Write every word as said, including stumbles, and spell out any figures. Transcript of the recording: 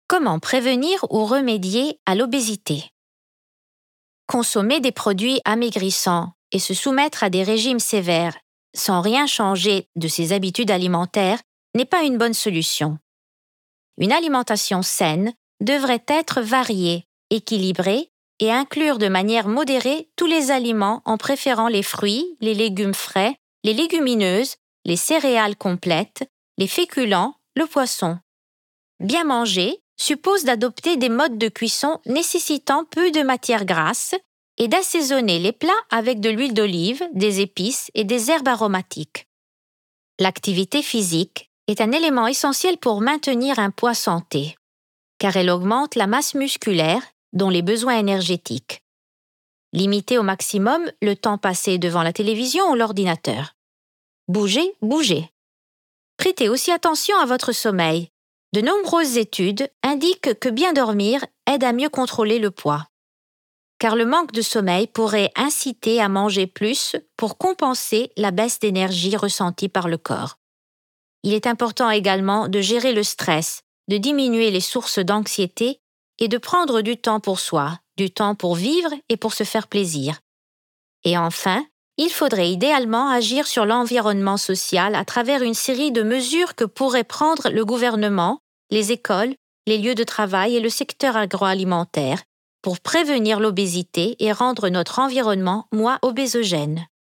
Comment prévenir ou remédier à l'obésité? Consommer des produits amaigrissants et se soumettre à des régimes sévères sans rien changer de ses habitudes alimentaires n'est pas une bonne solution. Une alimentation saine devrait être variée, équilibrée et inclure de manière modérée tous les aliments en préférant les fruits, les légumes frais, les légumineuses, les céréales complètes, les féculents, le poisson. Bien manger suppose d'adopter des modes de cuisson nécessitant peu de matières grasses et d'assaisonner les plats avec de l'huile d'olive, des épices et des herbes aromatiques. L'activité physique est un élément essentiel pour maintenir un poids santé, car elle augmente la masse musculaire, dont les besoins énergétiques. Limitez au maximum le temps passé devant la télévision ou l'ordinateur. Bougez, bougez. Prêtez aussi attention à votre sommeil. De nombreuses études indiquent que bien dormir aide à mieux contrôler le poids, car le manque de sommeil pourrait inciter à manger plus pour compenser la baisse d'énergie ressentie par le corps. Il est important également de gérer le stress, de diminuer les sources d'anxiété et de prendre du temps pour soi, du temps pour vivre et pour se faire plaisir. Et enfin, il faudrait idéalement agir sur l'environnement social à travers une série de mesures que pourraient prendre le gouvernement, les écoles, les lieux de travail et le secteur agroalimentaire pour prévenir l'obésité et rendre notre environnement moins obésogène.